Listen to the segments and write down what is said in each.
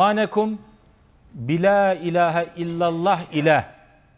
imanekum bila ilahe illallah ile.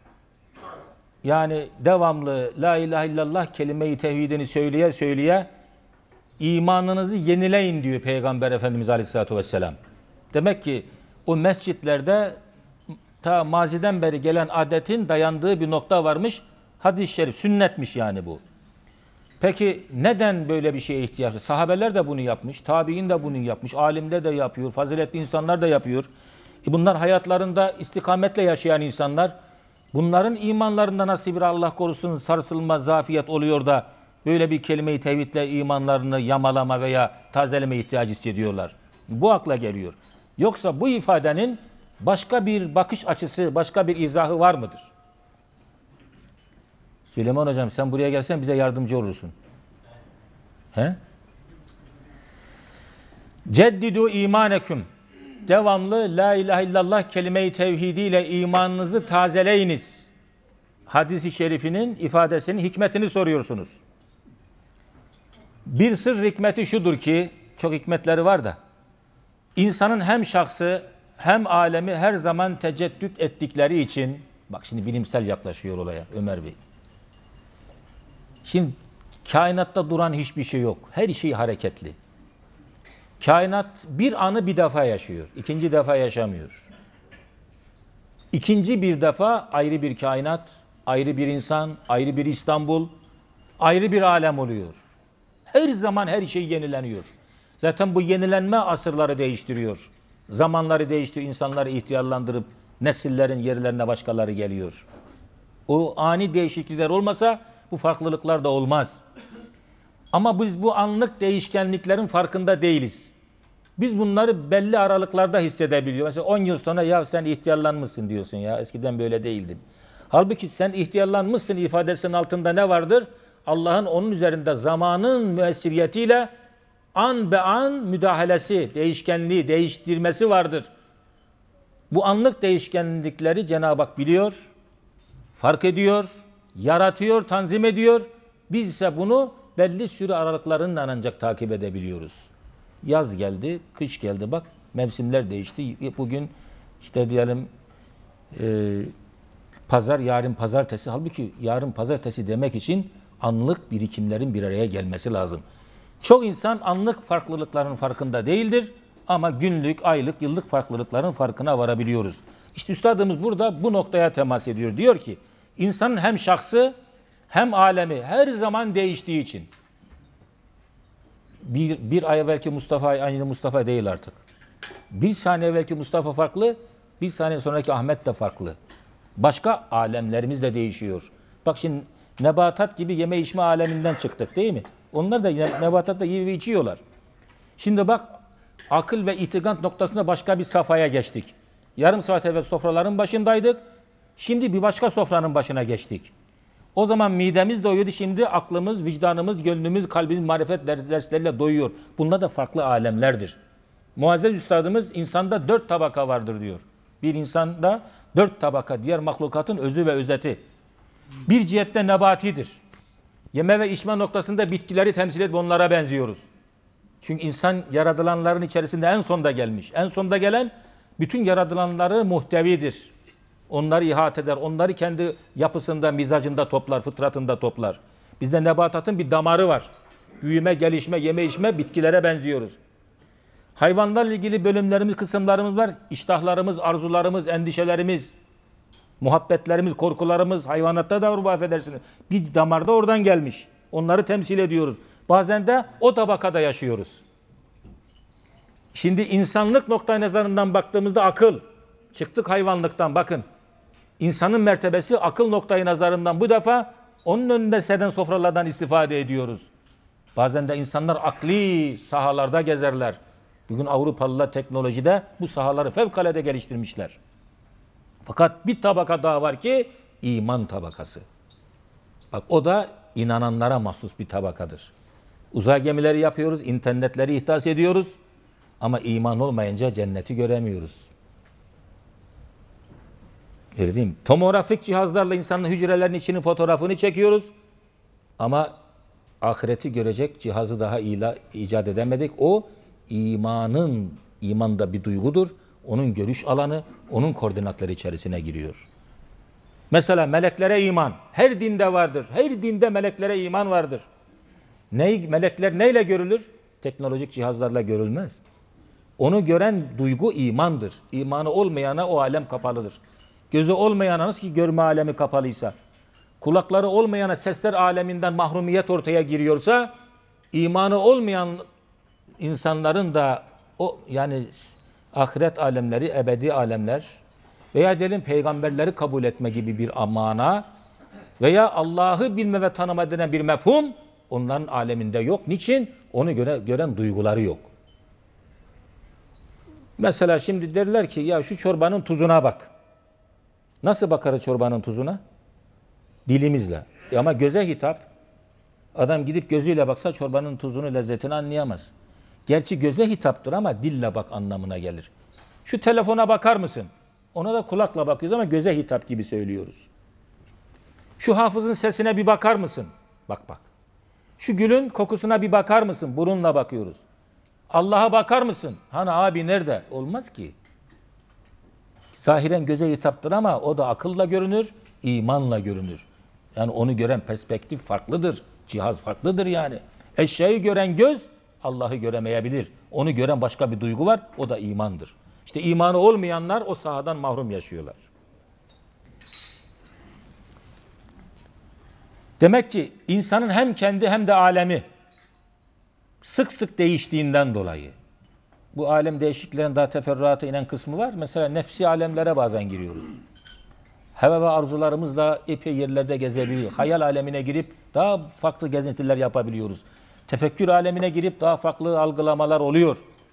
Yani devamlı la ilahe illallah kelime-i tevhidini söyleye söyleye imanınızı yenileyin diyor Peygamber Efendimiz Aleyhisselatü Vesselam. Demek ki o mescitlerde ta maziden beri gelen adetin dayandığı bir nokta varmış. Hadis-i şerif, sünnetmiş yani bu. Peki neden böyle bir şeye ihtiyaç var? Sahabeler de bunu yapmış, tabi'in de bunu yapmış, alimde de yapıyor, faziletli insanlar da yapıyor. Bunlar hayatlarında istikametle yaşayan insanlar. Bunların imanlarında nasıl bir Allah korusun sarsılma, zafiyet oluyor da böyle bir kelime-i tevhidle imanlarını yamalama veya tazeleme ihtiyacı hissediyorlar. Bu akla geliyor. Yoksa bu ifadenin başka bir bakış açısı, başka bir izahı var mıdır? Süleyman Hocam sen buraya gelsen bize yardımcı olursun. He? Ceddidu imaneküm. Devamlı la ilahe illallah kelime-i tevhidiyle imanınızı tazeleyiniz. Hadis-i şerifinin ifadesinin hikmetini soruyorsunuz. Bir sır hikmeti şudur ki, çok hikmetleri var da, insanın hem şahsı hem alemi her zaman teceddüt ettikleri için, bak şimdi bilimsel yaklaşıyor olaya Ömer Bey. Şimdi kainatta duran hiçbir şey yok. Her şey hareketli. Kainat bir anı bir defa yaşıyor. İkinci defa yaşamıyor. İkinci bir defa ayrı bir kainat, ayrı bir insan, ayrı bir İstanbul, ayrı bir alem oluyor. Her zaman her şey yenileniyor. Zaten bu yenilenme asırları değiştiriyor. Zamanları değiştiriyor, insanları ihtiyarlandırıp nesillerin yerlerine başkaları geliyor. O ani değişiklikler olmasa bu farklılıklar da olmaz. Ama biz bu anlık değişkenliklerin farkında değiliz. Biz bunları belli aralıklarda hissedebiliyoruz. Mesela 10 yıl sonra ya sen ihtiyarlanmışsın diyorsun ya eskiden böyle değildin. Halbuki sen ihtiyarlanmışsın ifadesinin altında ne vardır? Allah'ın onun üzerinde zamanın müessiriyetiyle an be an müdahalesi, değişkenliği, değiştirmesi vardır. Bu anlık değişkenlikleri Cenab-ı Hak biliyor, fark ediyor, yaratıyor, tanzim ediyor. Biz ise bunu belli süre aralıklarından ancak takip edebiliyoruz. Yaz geldi, kış geldi bak mevsimler değişti. Bugün işte diyelim pazar, yarın pazartesi. Halbuki yarın pazartesi demek için anlık birikimlerin bir araya gelmesi lazım. Çok insan anlık farklılıkların farkında değildir ama günlük, aylık, yıllık farklılıkların farkına varabiliyoruz. İşte üstadımız burada bu noktaya temas ediyor. Diyor ki insanın hem şahsı hem alemi her zaman değiştiği için. Bir ay evvelki Mustafa aynı Mustafa değil artık. Bir saniye evvelki Mustafa farklı, bir saniye sonraki Ahmet de farklı. Başka alemlerimiz de değişiyor. Bak şimdi nebatat gibi yeme içme aleminden çıktık değil mi? Onlar da nebatatta yiyor ve içiyorlar. Şimdi bak akıl ve itikad noktasında başka bir safhaya geçtik. Yarım saat evvel sofraların başındaydık. Şimdi bir başka sofranın başına geçtik. O zaman midemiz doyuyordu. Şimdi aklımız, vicdanımız, gönlümüz, kalbimiz marifet dersleriyle doyuyor. Bunlar da farklı alemlerdir. Muazzez Üstadımız insanda 4 tabaka vardır diyor. Bir insanda 4 tabaka diğer mahlukatın özü ve özeti. Bir cihette nebatidir. Yeme ve içme noktasında bitkileri temsil edip onlara benziyoruz. Çünkü insan yaratılanların içerisinde en sonda gelmiş. En sonda gelen bütün yaratılanları muhtevidir. Onları ihate eder. Onları kendi yapısında, mizacında toplar, fıtratında toplar. Bizde nebatatın bir damarı var. Büyüme, gelişme, yeme içme bitkilere benziyoruz. Hayvanlarla ilgili bölümlerimiz, kısımlarımız var. İştahlarımız, arzularımız, endişelerimiz, muhabbetlerimiz, korkularımız hayvanatta da var bu affedersiniz. Bir damarda oradan gelmiş. Onları temsil ediyoruz. Bazen de o tabakada yaşıyoruz. Şimdi insanlık noktayı nazarından baktığımızda akıl. Çıktık hayvanlıktan bakın. İnsanın mertebesi akıl noktayı nazarından bu defa onun önünde seren sofralardan istifade ediyoruz. Bazen de insanlar akli sahalarda gezerler. Bugün Avrupalılar teknolojide bu sahaları fevkalade geliştirmişler. Fakat bir tabaka daha var ki iman tabakası. Bak o da inananlara mahsus bir tabakadır. Uzay gemileri yapıyoruz, internetleri ihdas ediyoruz ama iman olmayınca cenneti göremiyoruz. Öyle değil mi? Tomografik cihazlarla insanın hücrelerinin içinin fotoğrafını çekiyoruz ama ahireti görecek cihazı daha icat edemedik. O iman da bir duygudur. onun görüş alanı, onun koordinatları içerisine giriyor. Mesela meleklere iman. Her dinde vardır. Her dinde meleklere iman vardır. Melekler neyle görülür? Teknolojik cihazlarla görülmez. Onu gören duygu imandır. İmanı olmayana o alem kapalıdır. Gözü olmayana nasıl ki görme alemi kapalıysa, kulakları olmayana sesler aleminden mahrumiyet ortaya giriyorsa, imanı olmayan insanların da o yani ahiret alemleri, ebedi alemler veya diyelim peygamberleri kabul etme gibi bir amana veya Allah'ı bilme ve tanıma denen bir mefhum onların aleminde yok. Niçin? Onu gören duyguları yok. Mesela şimdi derler ki ya şu çorbanın tuzuna bak. Nasıl bakarız çorbanın tuzuna? Dilimizle. Ama göze hitap. Adam gidip gözüyle baksa çorbanın tuzunu, lezzetini anlayamaz. Gerçi göze hitaptır ama dille bak anlamına gelir. Şu telefona bakar mısın? Ona da kulakla bakıyoruz ama göze hitap gibi söylüyoruz. Şu hafızın sesine bir bakar mısın? Bak bak. Şu gülün kokusuna bir bakar mısın? Burunla bakıyoruz. Allah'a bakar mısın? Hani abi nerede? Olmaz ki. Zahiren göze hitaptır ama o da akılla görünür, imanla görünür. Yani onu gören perspektif farklıdır. Cihaz farklıdır yani. Eşyayı gören göz Allah'ı göremeyebilir. Onu gören başka bir duygu var. O da imandır. İşte imanı olmayanlar o sahadan mahrum yaşıyorlar. Demek ki insanın hem kendi hem de alemi sık sık değiştiğinden dolayı. Bu alem değişikliklerin daha teferruata inen kısmı var. Mesela nefsi alemlere bazen giriyoruz. Heva ve arzularımızla epey yerlerde gezebiliyoruz. Hayal alemine girip daha farklı gezintiler yapabiliyoruz. Tefekkür alemine girip daha farklı algılamalar oluyor.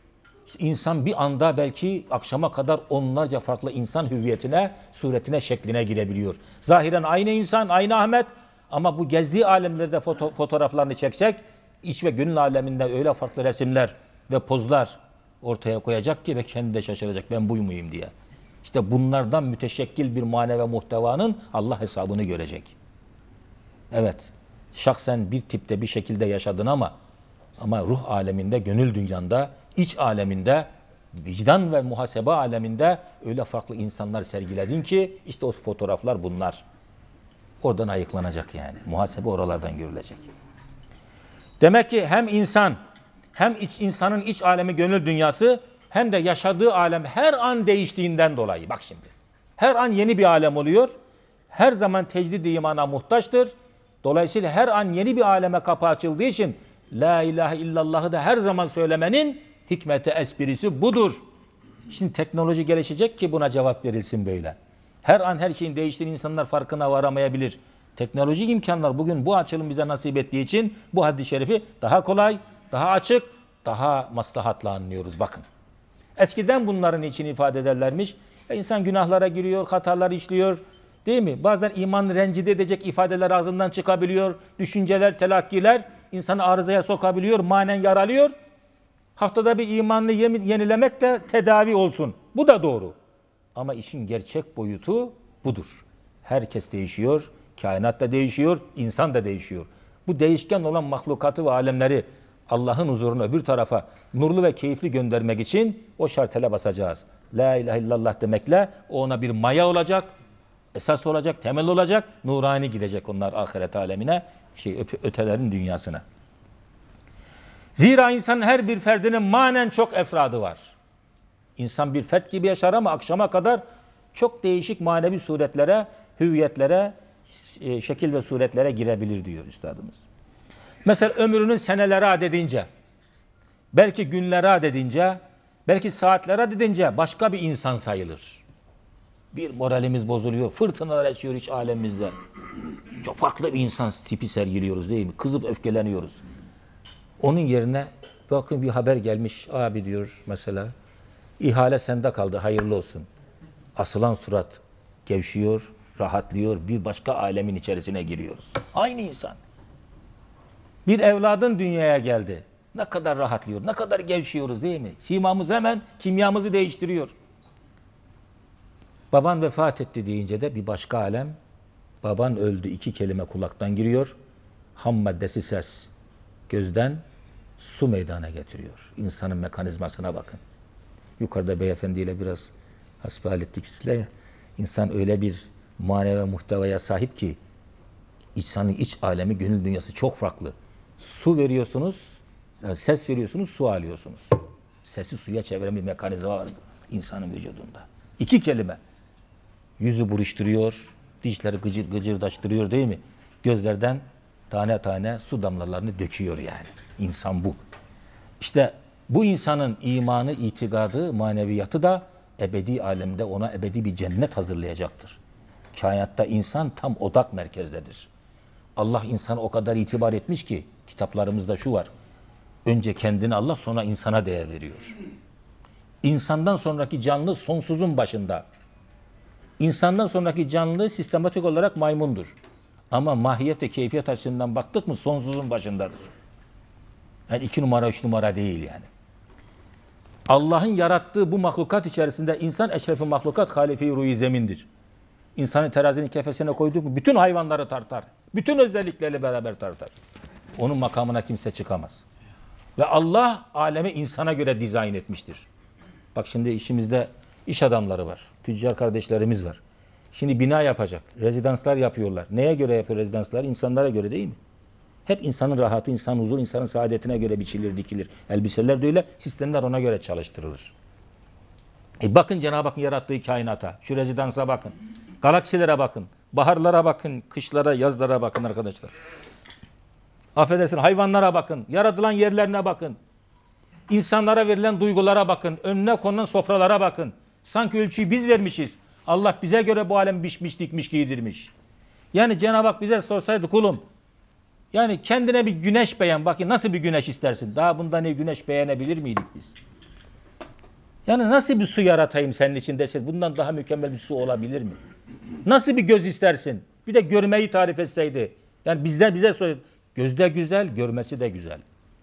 İnsan bir anda belki akşama kadar onlarca farklı insan hüviyetine, suretine, şekline girebiliyor. Zahiren aynı insan, aynı Ahmet ama bu gezdiği alemlerde fotoğraflarını çeksek iç ve gönül aleminde öyle farklı resimler ve pozlar ortaya koyacak ki ve kendi de şaşıracak ben buy muyum diye. İşte bunlardan müteşekkil bir manevi muhtevanın Allah hesabını görecek. Evet, şahsen bir tipte bir şekilde yaşadın ama ruh aleminde, gönül dünyanda, iç aleminde, vicdan ve muhasebe aleminde öyle farklı insanlar sergiledin ki işte o fotoğraflar bunlar. Oradan ayıklanacak yani. Muhasebe oralardan görülecek. Demek ki hem insan, hem insanın iç alemi, gönül dünyası hem de yaşadığı alem her an değiştiğinden dolayı. Bak şimdi. Her an yeni bir alem oluyor. Her zaman tecdid-i imana muhtaçtır. Dolayısıyla her an yeni bir aleme kapı açıldığı için La ilahe illallah'ı da her zaman söylemenin hikmeti, esprisi budur. Şimdi teknoloji gelişecek ki buna cevap verilsin böyle. Her an her şeyin değiştiğini insanlar farkına varamayabilir. Teknolojik imkanlar bugün bu açılım bize nasip ettiği için bu hadis-i şerifi daha kolay, daha açık, daha maslahatla anlıyoruz. Bakın. Eskiden bunların için ifade ederlermiş. İnsan günahlara giriyor, hatalar işliyor. Değil mi? Bazen iman rencide edecek ifadeler ağzından çıkabiliyor. Düşünceler, telakkiler insanı arızaya sokabiliyor, manen yaralıyor. Haftada bir imanını yenilemekle tedavi olsun. Bu da doğru. Ama işin gerçek boyutu budur. Herkes değişiyor, kainat da değişiyor, insan da değişiyor. Bu değişken olan mahlukatı ve alemleri Allah'ın huzuruna öbür tarafa nurlu ve keyifli göndermek için o şartele basacağız. La ilahe illallah demekle o ona bir maya olacak, esas olacak, temel olacak, nurani gidecek onlar ahiret alemine, ötelerin dünyasına. Zira insanın her bir ferdinin manen çok efradı var. İnsan bir fert gibi yaşar ama akşama kadar çok değişik manevi suretlere, hüviyetlere, şekil ve suretlere girebilir diyor üstadımız. Mesela ömrünün seneleri adedince, belki günleri adedince, belki saatleri adedince başka bir insan sayılır. Bir moralimiz bozuluyor, fırtınalar esiyor iç alemimizde. Çok farklı bir insan tipi sergiliyoruz değil mi? Kızıp öfkeleniyoruz. Onun yerine bakın bir haber gelmiş abi diyor mesela. İhale sende kaldı hayırlı olsun. Asılan surat gevşiyor, rahatlıyor. Bir başka alemin içerisine giriyoruz. Aynı insan. Bir evladın dünyaya geldi. Ne kadar rahatlıyor, ne kadar gevşiyoruz değil mi? Simamız hemen kimyamızı değiştiriyor. Baban vefat etti deyince de bir başka alem. Baban öldü 2 kelime kulaktan giriyor. Ham maddesi ses. Gözden su meydana getiriyor. İnsanın mekanizmasına bakın. yukarıda beyefendiyle biraz hasbihal ettik sizle. İnsan öyle bir manevi muhtevaya sahip ki insanın iç alemi, gönül dünyası çok farklı. Su veriyorsunuz, ses veriyorsunuz, su alıyorsunuz. Sesi suya çeviren bir mekanizma var insanın vücudunda. 2 kelime. Yüzü buruşturuyor, dişleri gıcır gıcırdaştırıyor değil mi? Gözlerden tane tane su damlalarını döküyor yani. İnsan bu. İşte bu insanın imanı, itikadı, maneviyatı da ebedi alemde ona ebedi bir cennet hazırlayacaktır. Kainatta insan tam odak merkezdedir. Allah insana o kadar itibar etmiş ki kitaplarımızda şu var. Önce kendini Allah, sonra insana değer veriyor. İnsandan sonraki canlı sonsuzun başında. İnsandan sonraki canlı sistematik olarak maymundur. Ama mahiyet ve keyfiyet açısından baktık mı sonsuzun başındadır. Yani 2 numara 3 numara değil yani. Allah'ın yarattığı bu mahlukat içerisinde insan eşrefi mahlukat, halife-i ruh-i zemindir. İnsanı terazinin kefesine koyduk mu bütün hayvanları tartar. Bütün özellikleriyle beraber tartar. Onun makamına kimse çıkamaz. Ve Allah alemi insana göre dizayn etmiştir. Bak şimdi işimizde iş adamları var. Tüccar kardeşlerimiz var. Şimdi bina yapacak. Rezidanslar yapıyorlar. Neye göre yapıyor rezidanslar? İnsanlara göre değil mi? Hep insanın rahatı, insanın huzuru, insanın saadetine göre biçilir, dikilir. Elbiseler de öyle, sistemler ona göre çalıştırılır. Bakın Cenab-ı Hakk'ın yarattığı kainata, şu rezidansa bakın. Galaksilere bakın, baharlara bakın, kışlara, yazlara bakın arkadaşlar. Affedersin, hayvanlara bakın, yaratılan yerlerine bakın. İnsanlara verilen duygulara bakın, önüne konulan sofralara bakın. Sanki ölçüyü biz vermişiz. Allah bize göre bu alem biçmiş, dikmiş, giydirmiş. Yani Cenab-ı Hak bize sorsaydı kulum, yani kendine bir güneş beğen. Bakın nasıl bir güneş istersin? Daha bundan ne güneş beğenebilir miydik biz? Yani nasıl bir su yaratayım senin için deseydi, bundan daha mükemmel bir su olabilir mi? Nasıl bir göz istersin? Bir de görmeyi tarif etseydi. Yani bize soruyor. Gözde güzel, görmesi de güzel.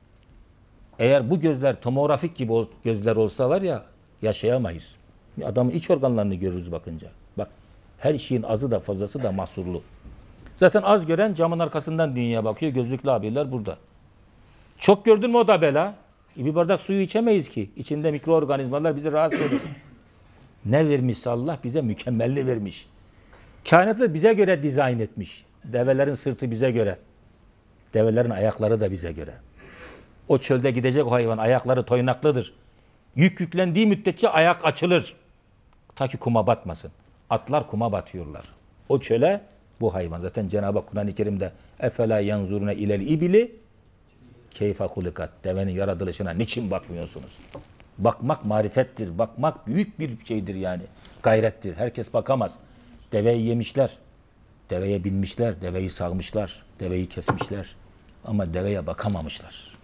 Eğer bu gözler tomografik gibi gözler olsa var ya, yaşayamayız. Adamın iç organlarını görürüz bakınca. Bak, her şeyin azı da fazlası da mahsurlu. Zaten az gören camın arkasından dünyaya bakıyor. Gözlüklü abiler burada. Çok gördün mü o da bela. Bir bardak suyu içemeyiz ki. İçinde mikroorganizmalar bizi rahatsız eder. Ne vermişse Allah bize mükemmelini vermiş. Kainatı bize göre dizayn etmiş. Develerin sırtı bize göre. Develerin ayakları da bize göre. O çölde gidecek o hayvan ayakları toynaklıdır. Yük yüklendiği müddetçe ayak açılır. Ta ki kuma batmasın. Atlar kuma batıyorlar. O çöle bu hayvan. Zaten Cenab-ı Hak Kur'an-ı Kerim'de efela yanzurune ilel ibili keyfe hulikat. Devenin yaratılışına niçin bakmıyorsunuz? Bakmak marifettir. Bakmak büyük bir şeydir yani. Gayrettir. Herkes bakamaz. Deveyi yemişler. Deveye binmişler. Deveyi sağmışlar. Deveyi kesmişler. Ama deveye bakamamışlar.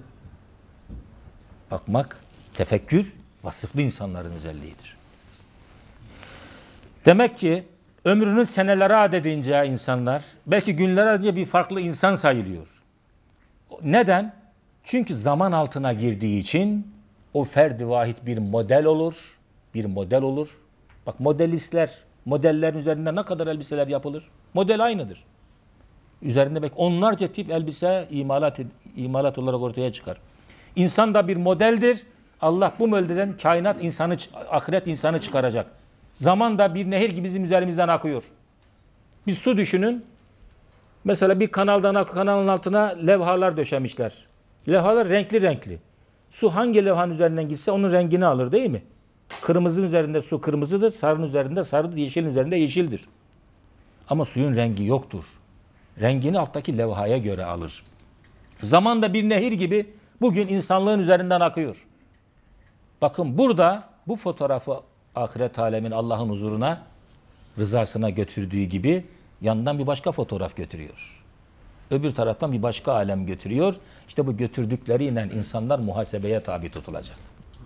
Bakmak, tefekkür vasıflı insanların özelliğidir. Demek ki ömrünün senelere adedince insanlar belki günler adedince bir farklı insan sayılıyor. Neden? Çünkü zaman altına girdiği için o ferdi vahid bir model olur. Bir model olur. Bak modellerin üzerinde ne kadar elbiseler yapılır? Model aynıdır. Üzerinde belki onlarca tip elbise imalat olarak ortaya çıkar. İnsan da bir modeldir. Allah bu modelden kainat insanı, ahiret insanı çıkaracak. Zaman da bir nehir gibi bizim üzerimizden akıyor. Bir su düşünün. Mesela bir kanalın altına levhalar döşemişler. Levhalar renkli renkli. Su hangi levhanın üzerinden gitse onun rengini alır değil mi? Kırmızının üzerinde su kırmızıdır, sarının üzerinde sarıdır, yeşilin üzerinde yeşildir. Ama suyun rengi yoktur. Rengini alttaki levhaya göre alır. Zaman da bir nehir gibi bugün insanlığın üzerinden akıyor. Bakın burada bu fotoğrafı ahiret alemin Allah'ın huzuruna, rızasına götürdüğü gibi yandan bir başka fotoğraf götürüyor. Öbür taraftan bir başka alem götürüyor. İşte bu götürdükleriyle insanlar muhasebeye tabi tutulacak.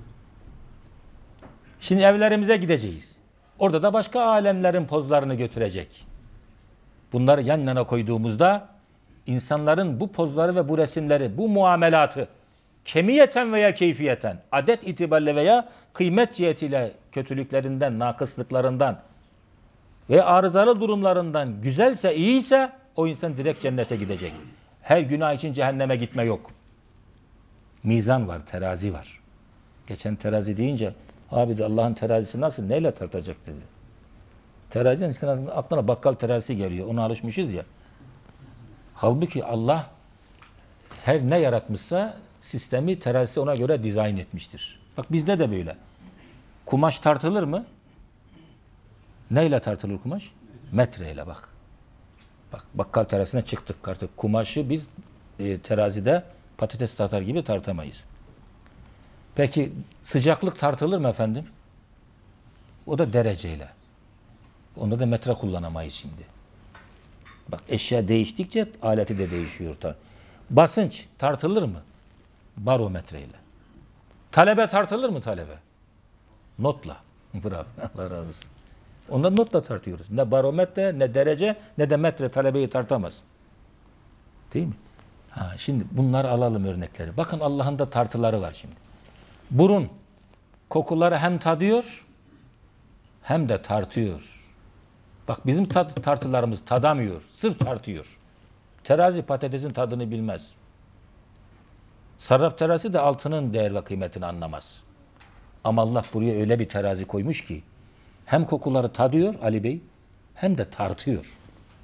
Şimdi evlerimize gideceğiz. Orada da başka alemlerin pozlarını götürecek. Bunları yan yana koyduğumuzda insanların bu pozları ve bu resimleri, bu muamelatı kemiyeten veya keyfiyeten, adet itibariyle veya kıymet cihetiyle kötülüklerinden, nakıslıklarından ve arızalı durumlarından güzelse, iyiyse o insan direkt cennete gidecek. Her günah için cehenneme gitme yok. Mizan var, terazi var. Geçen terazi deyince Abi de Allah'ın terazisi nasıl, neyle tartacak dedi. Terazinin insanın aklına bakkal terazisi geliyor. Ona alışmışız ya. Halbuki Allah her ne yaratmışsa sistemi, terazisi ona göre dizayn etmiştir. Bak bizde de böyle. Kumaş tartılır mı? Neyle tartılır kumaş? Metreyle bak. Bak bakkal terazisine çıktık artık. Kumaşı biz terazide patates tartar gibi tartamayız. Peki sıcaklık tartılır mı efendim? O da dereceyle. Onda da metre kullanamayız şimdi. Bak eşya değiştikçe aleti de değişiyor. Basınç tartılır mı? Barometreyle. Talebe tartılır mı talebe? Notla. Bravo. Allah razı olsun. Ondan notla tartıyoruz. Ne barometre, ne derece, ne de metre talebeyi tartamaz. Değil mi? Şimdi bunları alalım örnekleri. Bakın Allah'ın da tartıları var şimdi. Burun kokuları hem tadıyor hem de tartıyor. Bak bizim tartılarımız tadamıyor. Sırf tartıyor. Terazi patatesin tadını bilmez. Sarraf terazi de altının değer ve kıymetini anlamaz. Ama Allah buraya öyle bir terazi koymuş ki hem kokuları tadıyor Ali Bey hem de tartıyor.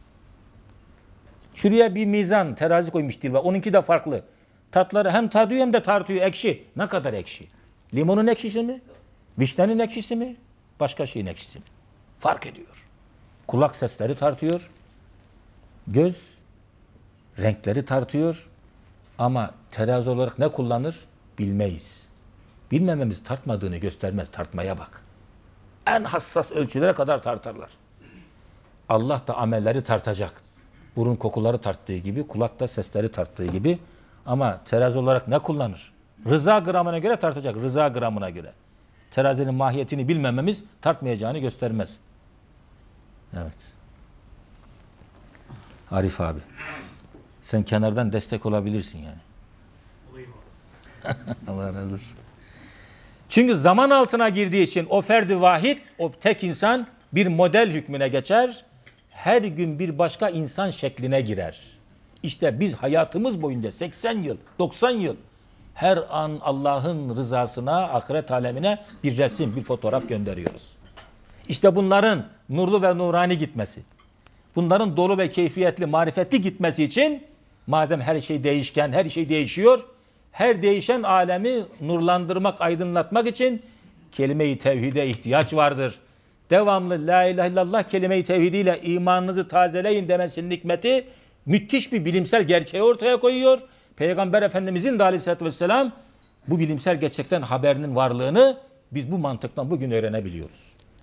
Şuraya bir mizan terazi koymuş Dilber. Onunki de farklı. Tatları hem tadıyor hem de tartıyor. Ekşi. Ne kadar ekşi? Limonun ekşisi mi? Vişnenin ekşisi mi? Başka şeyin ekşisi mi? Fark ediyor. Kulak sesleri tartıyor. Göz renkleri tartıyor. Ama terazi olarak ne kullanır? Bilmeyiz. Bilmememiz tartmadığını göstermez. Tartmaya bak. En hassas ölçülere kadar tartarlar. Allah da amelleri tartacak. Burun kokuları tarttığı gibi, kulak da sesleri tarttığı gibi. Ama terazi olarak ne kullanır? Rıza gramına göre tartacak. Rıza gramına göre. Terazinin mahiyetini bilmememiz tartmayacağını göstermez. Evet. Arif abi. Sen kenardan destek olabilirsin yani. Allah razı olsun. Çünkü zaman altına girdiği için o ferdi vahid, o tek insan bir model hükmüne geçer. Her gün bir başka insan şekline girer. İşte biz hayatımız boyunca 80 yıl, 90 yıl her an Allah'ın rızasına, ahiret alemine bir resim, bir fotoğraf gönderiyoruz. İşte bunların nurlu ve nurani gitmesi, bunların dolu ve keyfiyetli, marifetli gitmesi için madem her şey değişken, her şey değişiyor, her değişen alemi nurlandırmak, aydınlatmak için kelime-i tevhide ihtiyaç vardır. Devamlı la ilahe illallah kelime-i tevhidiyle imanınızı tazeleyin demesinin hikmeti müthiş bir bilimsel gerçeği ortaya koyuyor. Peygamber Efendimizin de aleyhissalatü vesselam bu bilimsel gerçekten haberinin varlığını biz bu mantıktan bugün öğrenebiliyoruz.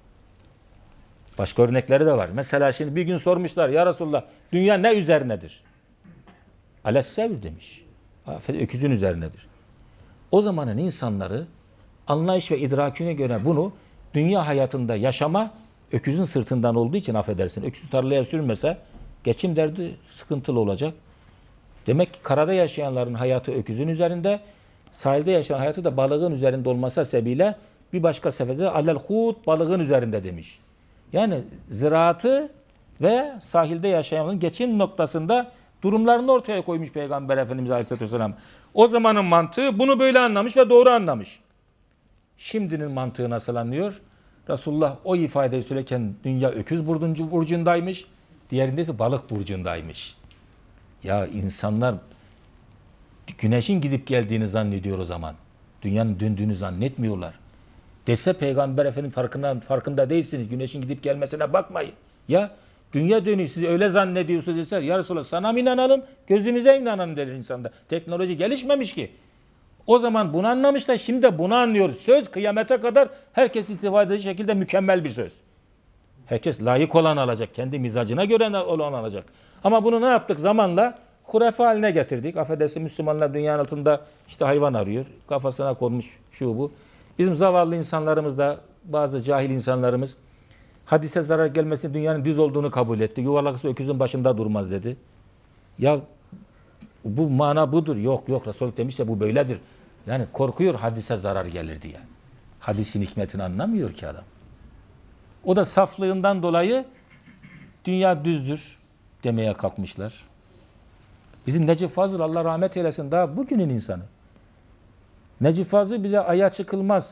Başka örnekleri de var. Mesela şimdi bir gün sormuşlar ya Resulullah dünya ne üzerinedir? Alessevr demiş. Öküzün üzerinedir. O zamanın insanları anlayış ve idrakine göre bunu dünya hayatında yaşama öküzün sırtından olduğu için affedersin. Öküz tarlaya sürmese geçim derdi sıkıntılı olacak. Demek ki karada yaşayanların hayatı öküzün üzerinde, sahilde yaşayan hayatı da balığın üzerinde olması sebebiyle bir başka seferde alel hut balığın üzerinde demiş. Yani ziraatı ve sahilde yaşayanların geçim noktasında durumlarını ortaya koymuş Peygamber Efendimiz Aleyhisselatü Vesselam. O zamanın mantığı bunu böyle anlamış ve doğru anlamış. Şimdinin mantığı nasıl anlıyor? Resulullah o ifadeyi söylerken dünya öküz burcundaymış, diğerinde ise balık burcundaymış. Ya insanlar güneşin gidip geldiğini zannediyor o zaman. Dünyanın döndüğünü zannetmiyorlar. Dese Peygamber Efendimiz farkında değilsiniz. Güneşin gidip gelmesine bakmayın. Ya dünya dönüyor siz öyle zannediyorsunuz deseler. Ya Resulallah sana mı inanalım gözümüze inanalım der insanda. Teknoloji gelişmemiş ki. O zaman bunu anlamışlar. Şimdi de bunu anlıyoruz. Söz kıyamete kadar herkes istifade edeceği şekilde mükemmel bir söz. Herkes layık olan alacak. Kendi mizacına göre olan alacak. Ama bunu ne yaptık zamanla? Hurefe haline getirdik. Affedersin Müslümanlar dünyanın altında işte hayvan arıyor. Kafasına konmuş şu bu. Bizim zavallı insanlarımız da bazı cahil insanlarımız hadise zarar gelmesine dünyanın düz olduğunu kabul etti. Yuvarlaksa öküzün başında durmaz dedi. Ya bu mana budur. Yok Resul demiş de bu böyledir. Yani korkuyor hadise zarar gelir diye. Hadisin hikmetini anlamıyor ki adam. O da saflığından dolayı dünya düzdür demeye kalkmışlar. Bizim Necip Fazıl Allah rahmet eylesin daha bugünün insanı. Necip Fazıl bile aya çıkılmaz.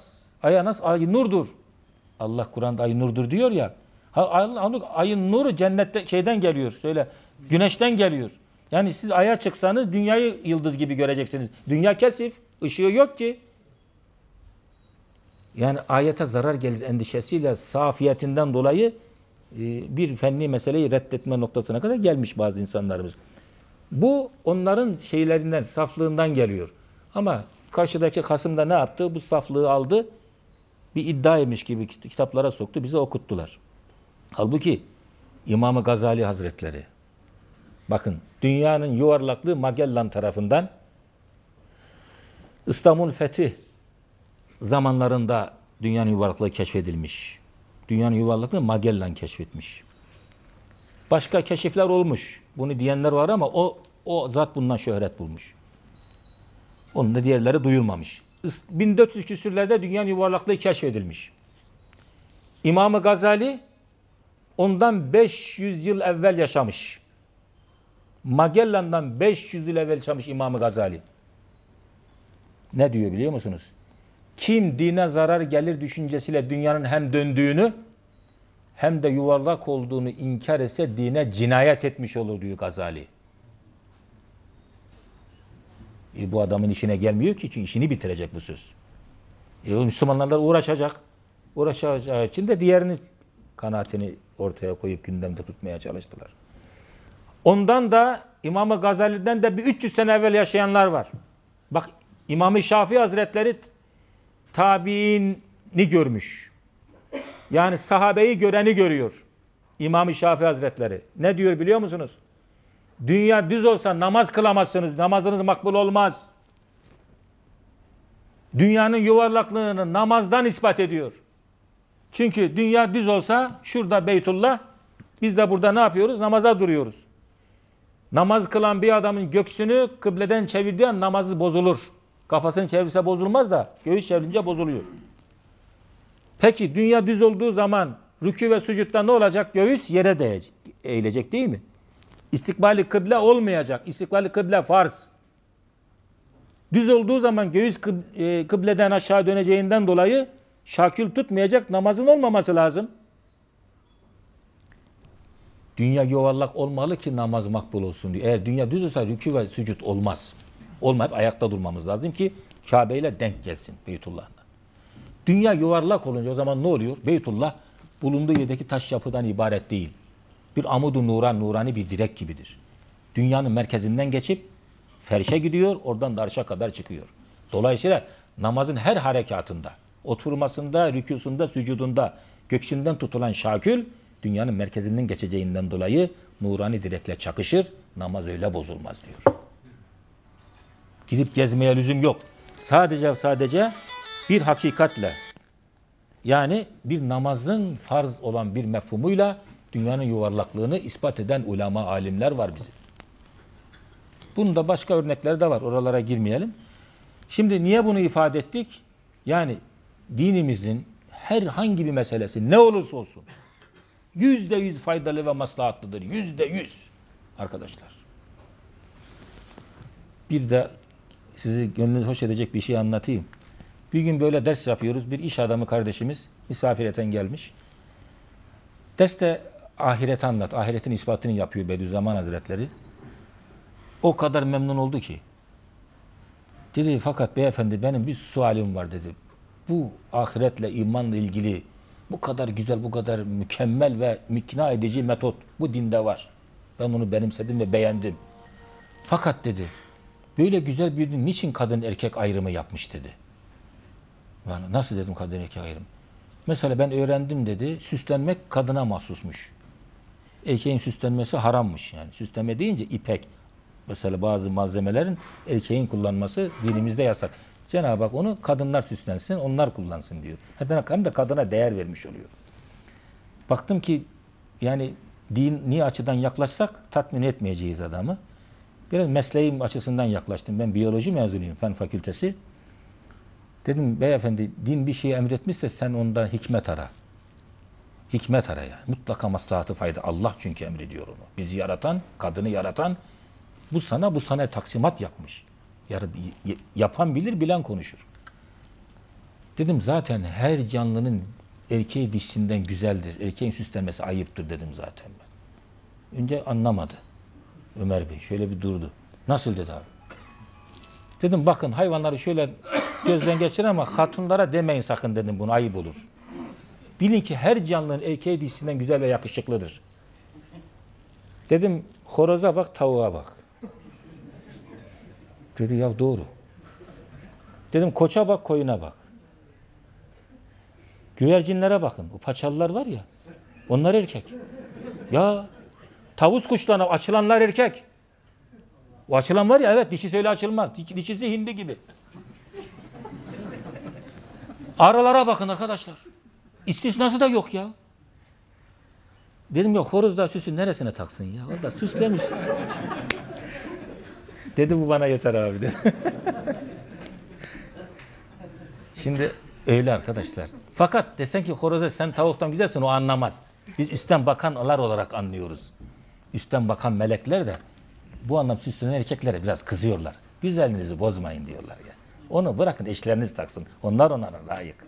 Aya nasıl? Ay nurdur. Allah Kur'an'da ay nurdur diyor ya. Ayın nuru cennette şeyden geliyor. Söyle. Güneşten geliyor. Yani siz aya çıksanız dünyayı yıldız gibi göreceksiniz. Dünya kesif. Işığı yok ki. Yani ayete zarar gelir endişesiyle safiyetinden dolayı bir fenni meseleyi reddetme noktasına kadar gelmiş bazı insanlarımız. Bu onların şeylerinden, saflığından geliyor. Ama karşıdaki kasım da ne yaptı? Bu saflığı aldı. Bir iddiaymış gibi kitaplara soktu. Bize okuttular. Halbuki İmam-ı Gazali Hazretleri, bakın, dünyanın yuvarlaklığı Magellan tarafından İstanbul fethi zamanlarında dünyanın yuvarlaklığı keşfedilmiş. Dünyanın yuvarlaklığı Magellan keşfetmiş. Başka keşifler olmuş. Bunu diyenler var ama o zat bundan şöhret bulmuş. Onun da diğerleri duyurmamış. 1400 küsürlerde dünyanın yuvarlaklığı keşfedilmiş. İmam-ı Gazali ondan 500 yıl evvel yaşamış. Magellan'dan 500 yıl evvel yaşamış İmam-ı Gazali. Ne diyor biliyor musunuz? Kim dine zarar gelir düşüncesiyle dünyanın hem döndüğünü hem de yuvarlak olduğunu inkar etse dine cinayet etmiş olur diyor Gazali. Bu adamın işine gelmiyor ki, çünkü işini bitirecek bu söz. Müslümanlarla uğraşacak. Uğraşacağı için de diğerinin kanaatini ortaya koyup gündemde tutmaya çalıştılar. Ondan da İmam-ı Gazali'den de bir 300 sene evvel yaşayanlar var. Bak, İmam-ı Şafii Hazretleri tabiini görmüş. Yani sahabeyi göreni görüyor. İmam-ı Şafii Hazretleri. Ne diyor biliyor musunuz? Dünya düz olsa namaz kılamazsınız. Namazınız makbul olmaz. Dünyanın yuvarlaklığını namazdan ispat ediyor. Çünkü dünya düz olsa şurada Beytullah, biz de burada ne yapıyoruz? Namaza duruyoruz. Namaz kılan bir adamın göğsünü kıbleden çevirdiği an namazı bozulur. Kafasını çevirse bozulmaz da göğüs çevirince bozuluyor. Peki dünya düz olduğu zaman rükû ve sucutta ne olacak? Göğüs yere eğilecek değil mi? İstikbali kıble olmayacak. İstikbali kıble farz. Düz olduğu zaman göğüs kıbleden aşağı döneceğinden dolayı şakül tutmayacak, namazın olmaması lazım. Dünya yuvarlak olmalı ki namaz makbul olsun diyor. Eğer dünya düz olsa rükû ve sucud olmaz. Olmayıp ayakta durmamız lazım ki Kabe ile denk gelsin Beytullah'la. Dünya yuvarlak olunca o zaman ne oluyor? Beytullah bulunduğu yerdeki taş yapıdan ibaret değil. Bir amud-u nurani bir direk gibidir. Dünyanın merkezinden geçip ferşe gidiyor, oradan da arşa kadar çıkıyor. Dolayısıyla namazın her harekatında, oturmasında, rükûsunda, sücudunda, göksünden tutulan şakül, dünyanın merkezinden geçeceğinden dolayı nurani direkle çakışır, namaz öyle bozulmaz diyor. Gidip gezmeye lüzum yok. Sadece bir hakikatle, yani bir namazın farz olan bir mefhumuyla dünyanın yuvarlaklığını ispat eden ulema, alimler var bizim. Bunun da başka örnekleri de var. Oralara girmeyelim. Şimdi niye bunu ifade ettik? Yani dinimizin herhangi bir meselesi ne olursa olsun %100 faydalı ve maslahatlıdır. %100 arkadaşlar. Bir de sizi gönlünüz hoş edecek bir şey anlatayım. Bir gün böyle ders yapıyoruz. Bir iş adamı kardeşimiz misafireten gelmiş. Derste ahireti anlat. Ahiretin ispatını yapıyor Bediüzzaman Hazretleri. O kadar memnun oldu ki. Dedi fakat beyefendi benim bir sualim var dedi. Bu ahiretle, imanla ilgili bu kadar güzel, bu kadar mükemmel ve ikna edici metot bu dinde var. Ben onu benimsedim ve beğendim. Fakat dedi, böyle güzel bir din niçin kadın erkek ayrımı yapmış dedi. Yani nasıl dedim kadın erkek ayrımı? Mesela ben öğrendim dedi, süslenmek kadına mahsusmuş. Erkeğin süslenmesi harammış yani. Süsleme deyince ipek, mesela bazı malzemelerin erkeğin kullanması dinimizde yasak. Cenab-ı Hak onu kadınlar süslensin, onlar kullansın diyor. Hem de kadına değer vermiş oluyor. Baktım ki yani dini açıdan yaklaşsak tatmin etmeyeceğiz adamı. Biraz mesleğim açısından yaklaştım. Ben biyoloji mezunuyum, fen fakültesi. Dedim beyefendi din bir şeyi emretmişse sen ondan hikmet ara. Hikmet ara yani. Mutlaka maslahatı fayda. Allah çünkü emrediyor onu. Bizi yaratan, kadını yaratan bu sana taksimat yapmış. Yapan bilir, bilen konuşur. Dedim zaten her canlının erkeği dişinden güzeldir. Erkeğin süslenmesi ayıptır dedim zaten ben. Önce anlamadı Ömer Bey. Şöyle bir durdu. Nasıl dedi abi? Dedim bakın hayvanları şöyle gözden geçirin ama hatunlara demeyin sakın dedim, bunu ayıp olur. Bilin ki her canlının erkeği dişinden güzel ve yakışıklıdır. Dedim horoza bak, tavuğa bak. Dedi ya doğru. Dedim koça bak, koyuna bak. Güvercinlere bakın. O paçalılar var ya. Onlar erkek. Ya tavus kuşlarına açılanlar erkek. O açılan var ya, evet, dişisi öyle açılmaz. Dişisi hindi gibi. Arılara bakın arkadaşlar. İstisnası da yok ya. Dedim ya horoz da süsün neresine taksın ya? O da süslemiş. Dedi bu bana yeter abi dedi. Şimdi öyle arkadaşlar. Fakat desen ki horoza sen tavuktan güzelsin, o anlamaz. Biz üstten bakanlar olarak anlıyoruz. Üstten bakan melekler de bu anlam süslenen erkeklere biraz kızıyorlar. Güzelliğinizi bozmayın diyorlar ya. Onu bırakın eşleriniz taksın. Onlar onlara layık.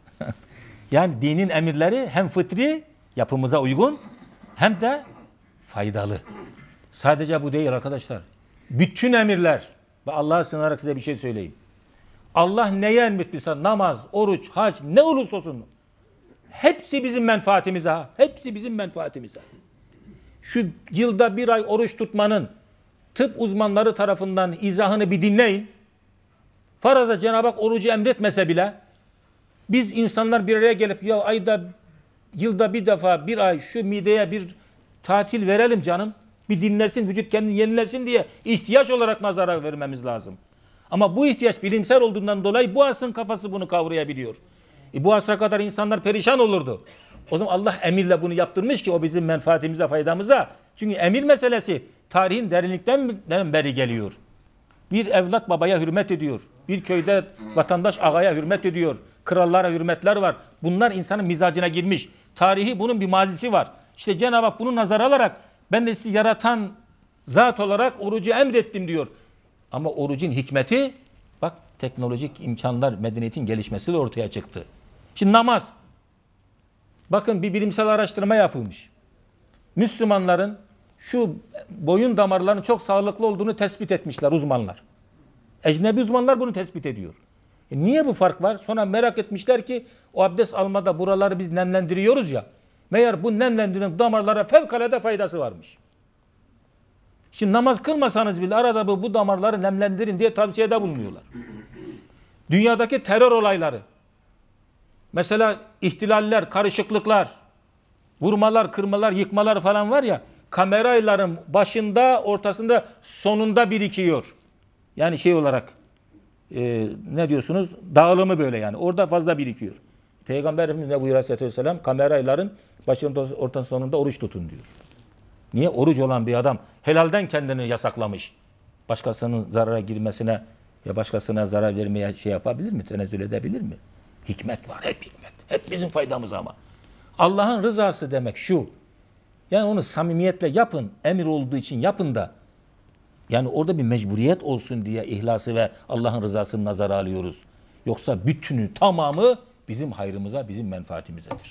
Yani dinin emirleri hem fıtri yapımıza uygun hem de faydalı. Sadece bu değil arkadaşlar. Bütün emirler, ve Allah'a sığınarak size bir şey söyleyeyim. Allah neye emretmişse namaz, oruç, hac ne olursa olsun hepsi bizim menfaatimize. Hepsi bizim menfaatimize. Şu yılda bir ay oruç tutmanın tıp uzmanları tarafından izahını bir dinleyin. Faraza Cenab-ı Hak orucu emretmese bile biz insanlar bir araya gelip ya yılda bir defa bir ay şu mideye bir tatil verelim canım. Bir dinlesin, vücut kendini yenilesin diye ihtiyaç olarak nazara vermemiz lazım. Ama bu ihtiyaç bilimsel olduğundan dolayı bu asrın kafası bunu kavrayabiliyor. Bu asra kadar insanlar perişan olurdu. O zaman Allah emirle bunu yaptırmış ki o bizim menfaatimize, faydamıza. Çünkü emir meselesi tarihin derinlikten beri geliyor. Bir evlat babaya hürmet ediyor. Bir köyde vatandaş ağaya hürmet ediyor. Krallara hürmetler var. Bunlar insanın mizacına girmiş. Tarihi bunun bir mazisi var. İşte Cenab-ı Hak bunu nazara alarak ben de sizi yaratan zat olarak orucu emrettim diyor. Ama orucun hikmeti bak teknolojik imkanlar, medeniyetin gelişmesi de ortaya çıktı. Şimdi namaz. Bakın bir bilimsel araştırma yapılmış. Müslümanların şu boyun damarlarının çok sağlıklı olduğunu tespit etmişler uzmanlar. Ecnebi uzmanlar bunu tespit ediyor. Niye bu fark var? Sonra merak etmişler ki o abdest almada buraları biz nemlendiriyoruz ya. Meğer bu nemlendiren damarlara fevkalade faydası varmış. Şimdi namaz kılmasanız bile arada bu damarları nemlendirin diye tavsiyede bulunuyorlar. Dünyadaki terör olayları, mesela ihtilaller, karışıklıklar, vurmalar, kırmalar, yıkmalar falan var ya, kameraların başında, ortasında, sonunda birikiyor. Yani şey olarak ne diyorsunuz? Dağılımı böyle yani. Orada fazla birikiyor. Peygamber Efendimiz ne buyuruyor Aleyhisselatü Vesselam? Kameraların başında, ortasında, sonunda oruç tutun diyor. Niye? Oruç olan bir adam helalden kendini yasaklamış. Başkasının zarara girmesine ya başkasına zarar vermeye şey yapabilir mi? Tenezzül edebilir mi? Hikmet var. Hep hikmet. Hep bizim faydamız ama. Allah'ın rızası demek şu. Yani onu samimiyetle yapın. Emir olduğu için yapın da. Yani orada bir mecburiyet olsun diye ihlası ve Allah'ın rızasını nazara alıyoruz. Yoksa bütünü, tamamı bizim hayrımıza, bizim menfaatimizedir.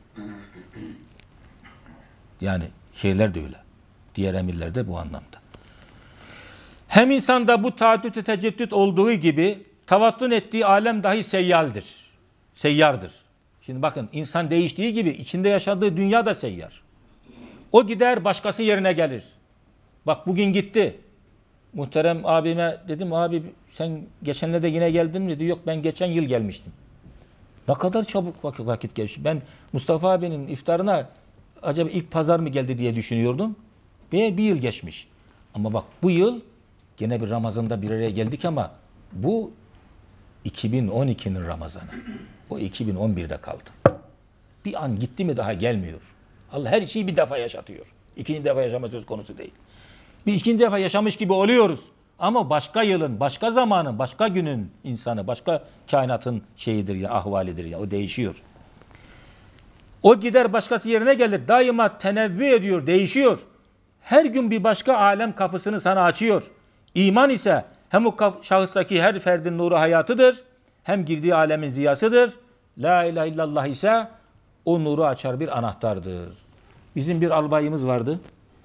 Yani şeyler de öyle. Diğer emirler de bu anlamda. Hem insanda bu taaddüt-i teceddüt olduğu gibi tavattun ettiği alem dahi seyyardır. Şimdi bakın insan değiştiği gibi içinde yaşadığı dünya da seyyar. O gider başkası yerine gelir. Bak bugün gitti. Muhterem abime dedim abi sen geçenlerde yine geldin mi? Dedi yok ben geçen yıl gelmiştim. Ne kadar çabuk vakit geçti. Ben Mustafa abinin iftarına acaba ilk pazar mı geldi diye düşünüyordum. Bir yıl geçmiş. Ama bak bu yıl gene bir Ramazan'da bir araya geldik ama bu 2012'nin Ramazanı. O 2011'de kaldı. Bir an gitti mi daha gelmiyor. Allah her şeyi bir defa yaşatıyor. İkinci defa yaşama söz konusu değil. Bir ikinci defa yaşamış gibi oluyoruz. Ama başka yılın, başka zamanın, başka günün insanı, başka kainatın şeyidir ya, ahvalidir ya. O değişiyor. O gider başkası yerine gelir. Daima tenevvü ediyor, değişiyor. Her gün bir başka alem kapısını sana açıyor. İman ise hem o şahıstaki her ferdin nuru hayatıdır hem girdiği alemin ziyasıdır. La ilahe illallah ise o nuru açar bir anahtardır. Bizim bir albayımız vardı.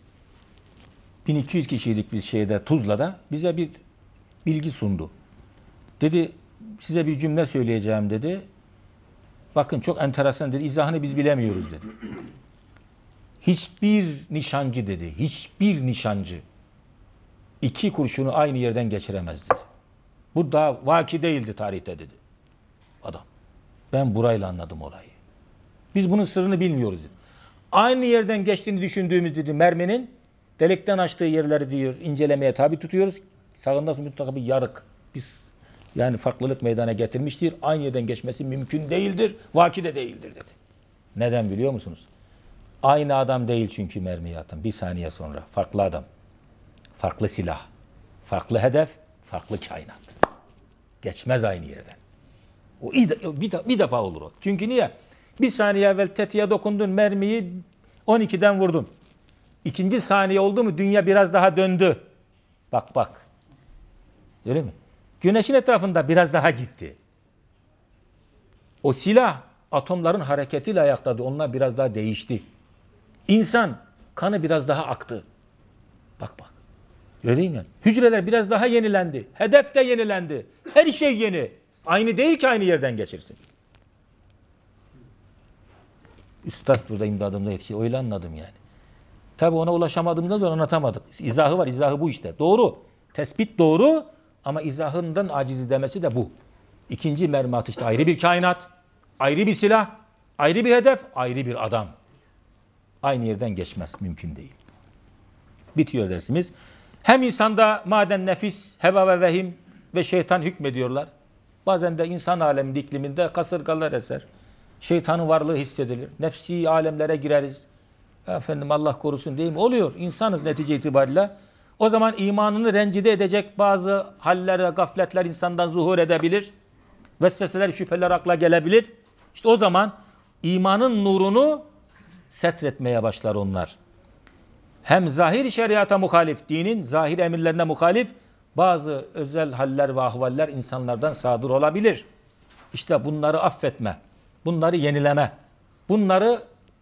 1200 kişiydik biz Tuzla'da. Bize bir bilgi sundu. Dedi size bir cümle söyleyeceğim dedi. Bakın çok enteresan dedi. İzahını biz bilemiyoruz dedi. Hiçbir nişancı dedi. Hiçbir nişancı 2 kurşunu aynı yerden geçiremez dedi. Bu daha vaki değildi tarihte dedi. Adam. Ben burayla anladım olayı. Biz bunun sırrını bilmiyoruz dedi. Aynı yerden geçtiğini düşündüğümüz dedi merminin delikten açtığı yerleri diyor incelemeye tabi tutuyoruz. Sağında mutlaka bir yarık. Biz yani farklılık meydana getirmiştir. Aynı yerden geçmesi mümkün değildir. Vaki de değildir dedi. Neden biliyor musunuz? Aynı adam değil çünkü mermiyi atan. Bir saniye sonra farklı adam. Farklı silah. Farklı hedef. Farklı kainat. Geçmez aynı yerden. O bir defa olur o. Çünkü niye? Bir saniye evvel tetiğe dokundun, mermiyi 12'den vurdun. İkinci saniye oldu mu dünya biraz daha döndü. Bak. Öyle mi? Güneşin etrafında biraz daha gitti. O silah atomların hareketiyle ayaktadı. Onlar biraz daha değişti. İnsan kanı biraz daha aktı. Bak. Öyle değil mi? Hücreler biraz daha yenilendi. Hedef de yenilendi. Her şey yeni. Aynı değil ki aynı yerden geçirsin. Üstad burada imdadımda yetişti. Öyle anladım yani. Tabi ona ulaşamadığımda da anlatamadık. İzahı var. İzahı bu işte. Doğru. Tespit doğru ama izahından aciz demesi de bu. İkinci mermi atışta ayrı bir kainat, ayrı bir silah, ayrı bir hedef, ayrı bir adam. Aynı yerden geçmez. Mümkün değil. Bitiyor dersimiz. Hem insanda maden nefis, heva ve vehim ve şeytan hükmediyorlar. Bazen de insan aleminde, ikliminde kasırgalar eser. Şeytanın varlığı hissedilir. Nefsi alemlere gireriz. Efendim Allah korusun değil mi? Oluyor. İnsanız netice itibariyle. O zaman imanını rencide edecek bazı haller ve gafletler insandan zuhur edebilir. Vesveseler, şüpheler akla gelebilir. İşte o zaman imanın nurunu setretmeye başlar onlar. Hem zahir şeriata muhalif, dinin zahir emirlerine muhalif bazı özel haller ve ahvaller insanlardan sadır olabilir. İşte bunları affetme, bunları yenileme, bunları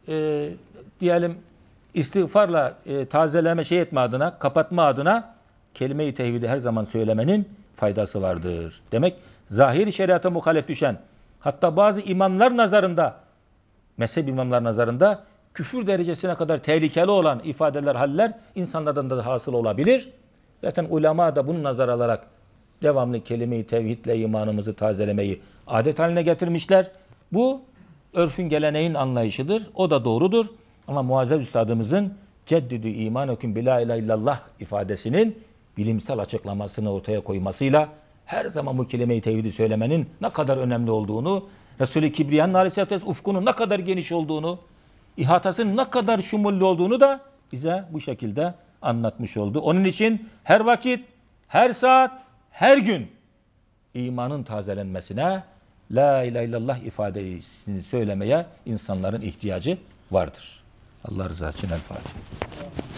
diyelim istiğfarla tazeleme etme adına, kapatma adına kelime-i tevhidi her zaman söylemenin faydası vardır. Demek zahir şeriata muhalif düşen, hatta bazı imamlar nazarında, mezhep imamlar nazarında küfür derecesine kadar tehlikeli olan ifadeler, haller insanlardan da hasıl olabilir. Zaten ulema da bunu nazar alarak devamlı kelime-i tevhidle imanımızı tazelemeyi adet haline getirmişler. Bu örfün, geleneğin anlayışıdır. O da doğrudur. Ama Muazzez Üstadımızın ceddidü imaneküm bila ilahe illallah ifadesinin bilimsel açıklamasını ortaya koymasıyla her zaman bu kelime-i tevhidi söylemenin ne kadar önemli olduğunu, Resul-i Kibriya'nın aleyhisselatü vesselam ufkunun ne kadar geniş olduğunu, ihatasının ne kadar şumullü olduğunu da bize bu şekilde anlatmış oldu. Onun için her vakit, her saat, her gün imanın tazelenmesine, la ilahe illallah ifadesini söylemeye insanların ihtiyacı vardır. Allah rızası için El Fatiha.